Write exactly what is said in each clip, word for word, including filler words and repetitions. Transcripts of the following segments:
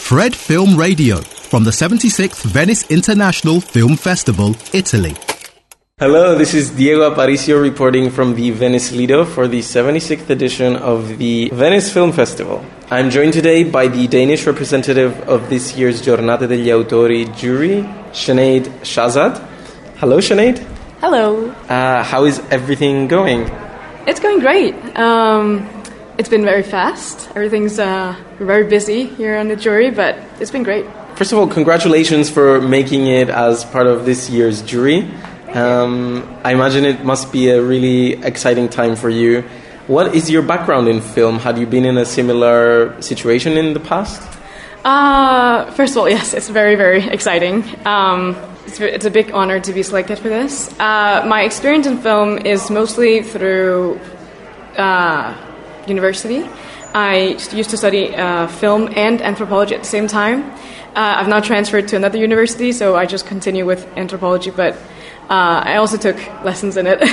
Fred Film Radio from the seventy-sixth Venice International Film Festival, Italy. Hello, this is Diego Aparicio reporting from the Venice Lido for the seventy-sixth edition of the Venice Film Festival. I'm joined today by the Danish representative of this year's Giornata degli Autori jury, Sinead Shahzad. Hello, Sinead. Hello. Uh, how is everything going? It's going great. Um, it's been very fast. Everything's uh, very busy here on the jury, but it's been great. First of all, congratulations for making it as part of this year's jury. Um, I imagine it must be a really exciting time for you. What is your background in film? Had you been in a similar situation in the past? Uh, first of all, yes, it's very, very exciting. Um, it's, it's a big honor to be selected for this. Uh, my experience in film is mostly through uh, university. I used to study uh, film and anthropology at the same time. Uh, I've now transferred to another university, so I just continue with anthropology, but Uh, I also took lessons in it.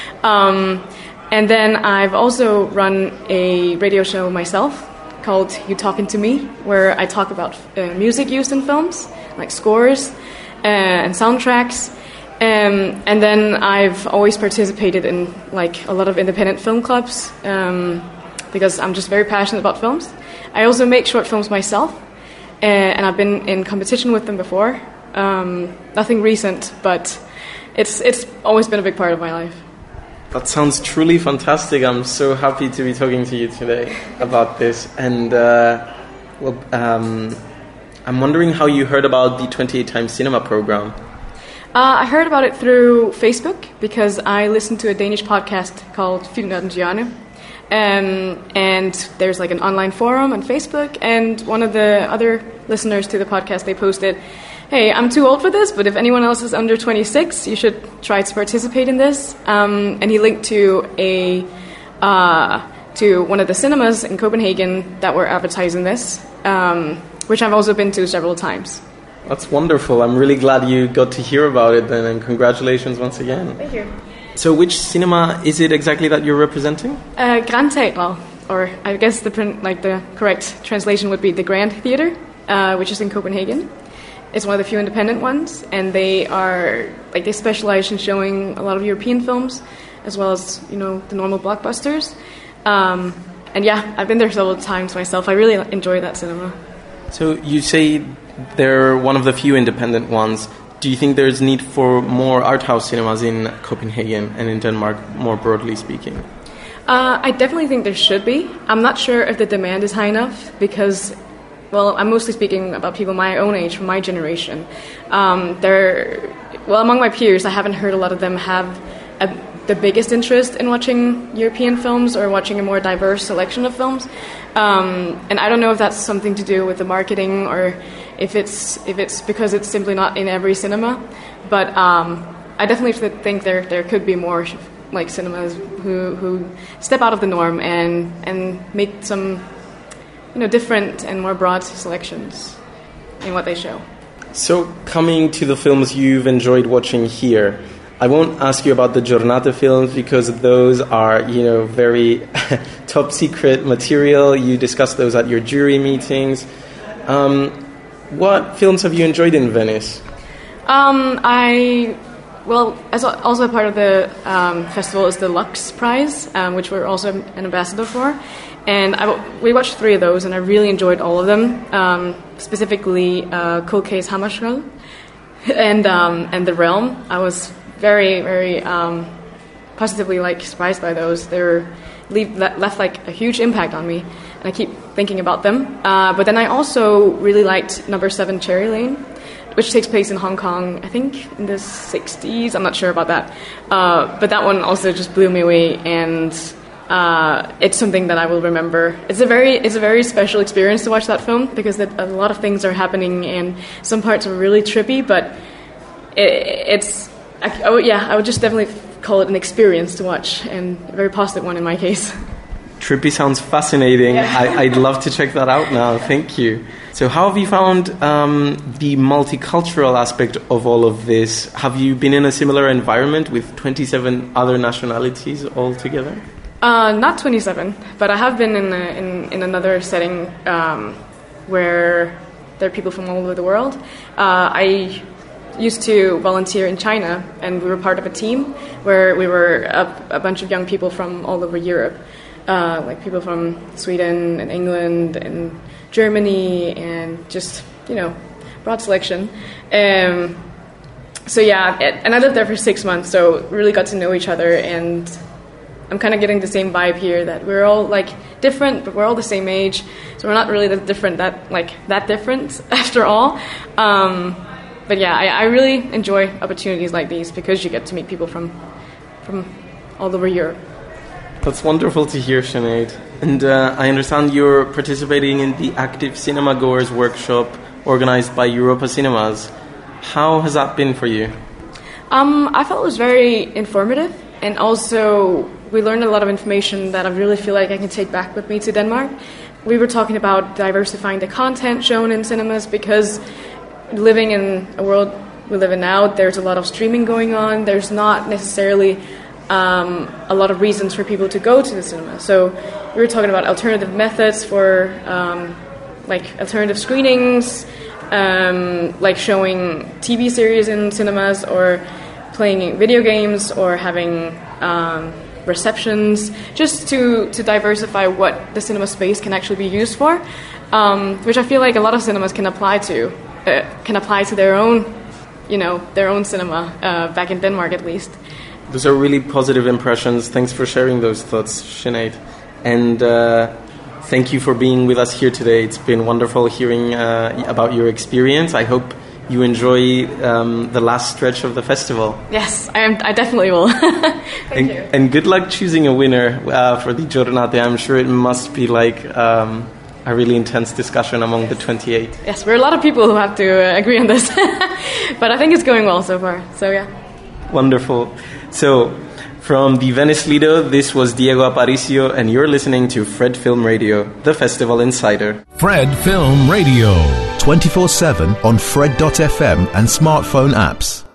um, and then I've also run a radio show myself called You Talking to Me, where I talk about uh, music used in films, like scores uh, and soundtracks. Um, and then I've always participated in like a lot of independent film clubs um, because I'm just very passionate about films. I also make short films myself, uh, and I've been in competition with them before. Um, nothing recent, but It's it's always been a big part of my life. That sounds truly fantastic. I'm so happy to be talking to you today about this. And uh, well, um, I'm wondering how you heard about the twenty-eight Times Cinema program. Uh, I heard about it through Facebook because I listened to a Danish podcast called Filmnørdens Hjørne. Um, and there's like an online forum on Facebook, and one of the other listeners to the podcast, they posted, hey, I'm too old for this, but if anyone else is under twenty-six, you should try to participate in this. Um, and he linked to a uh, to one of the cinemas in Copenhagen that were advertising this, um, which I've also been to several times. That's wonderful. I'm really glad you got to hear about it then, and congratulations once again. Thank you. So which cinema is it exactly that you're representing? Uh, Grand Teatret, or I guess the like the correct translation would be the Grand Theatre, uh, which is in Copenhagen. It's one of the few independent ones, and they are like they specialize in showing a lot of European films, as well as you know the normal blockbusters. Um, and yeah, I've been there several times myself. I really enjoy that cinema. So you say they're one of the few independent ones. Do you think there's need for more art house cinemas in Copenhagen and in Denmark, more broadly speaking? Uh, I definitely think there should be. I'm not sure if the demand is high enough because. Well, I'm mostly speaking about people my own age, from my generation. Um, they're, well, among my peers, I haven't heard a lot of them have a, the biggest interest in watching European films or watching a more diverse selection of films. Um, and I don't know if that's something to do with the marketing or if it's if it's because it's simply not in every cinema. But um, I definitely think there there could be more like cinemas who who step out of the norm and and make some. You know, different and more broad selections in what they show. So, coming to the films you've enjoyed watching here, I won't ask you about the Giornata films because those are, you know, very top secret material. You discuss those at your jury meetings. Um, what films have you enjoyed in Venice? Um, I, well, as also a part of the um, festival is the Lux Prize, um, which we're also an ambassador for. And I, we watched three of those, and I really enjoyed all of them. Um, specifically, uh, Cold Case Hammarskjöld and um, and The Realm. I was very, very um, positively like surprised by those. They were leave, left like a huge impact on me, and I keep thinking about them. Uh, but then I also really liked Number Seven Cherry Lane, which takes place in Hong Kong, I think in the sixties. I'm not sure about that, uh, but that one also just blew me away and. Uh, it's something that I will remember. It's a very, it's a very special experience to watch that film because a lot of things are happening and some parts are really trippy. But it, it's, I, oh yeah, I would just definitely call it an experience to watch and a very positive one in my case. Trippy sounds fascinating. Yeah. I, I'd love to check that out now. Thank you. So, how have you found um, the multicultural aspect of all of this? Have you been in a similar environment with twenty-seven other nationalities all together? Uh, not twenty-seven, but I have been in a, in, in another setting um, where there are people from all over the world. Uh, I used to volunteer in China, and we were part of a team where we were a, a bunch of young people from all over Europe, uh, like people from Sweden and England and Germany, and just, you know, broad selection. Um, so yeah, it, and I lived there for six months, so really got to know each other, and I'm kind of getting the same vibe here, that we're all like different, but we're all the same age, so we're not really that different, that like that different after all. Um, but yeah, I, I really enjoy opportunities like these because you get to meet people from from all over Europe. That's wonderful to hear, Sinead. And uh, I understand you're participating in the Active Cinema Goers workshop organized by Europa Cinemas. How has that been for you? Um, I felt it was very informative, and also we learned a lot of information that I really feel like I can take back with me to Denmark. We were talking about diversifying the content shown in cinemas, because living in a world we live in now, there's a lot of streaming going on. There's not necessarily um, a lot of reasons for people to go to the cinema. So we were talking about alternative methods for um, like alternative screenings, um, like showing T V series in cinemas, or playing video games, or having um, receptions, just to, to diversify what the cinema space can actually be used for, um, which I feel like a lot of cinemas can apply to, uh, can apply to their own, you know, their own cinema, uh, back in Denmark at least. Those are really positive impressions. Thanks for sharing those thoughts, Sinead. And uh, thank you for being with us here today. It's been wonderful hearing uh, about your experience. I hope you enjoy um, the last stretch of the festival. Yes, I am. I definitely will. Thank and, you. And good luck choosing a winner uh, for the Giornate. I'm sure it must be like um, a really intense discussion among the twenty-eight. Yes, we're a lot of people who have to uh, agree on this. But I think it's going well so far. So yeah. Wonderful. So from the Venice Lido, this was Diego Aparicio, and you're listening to Fred Film Radio, the Festival Insider. Fred Film Radio. twenty-four seven on Fred dot f m and smartphone apps.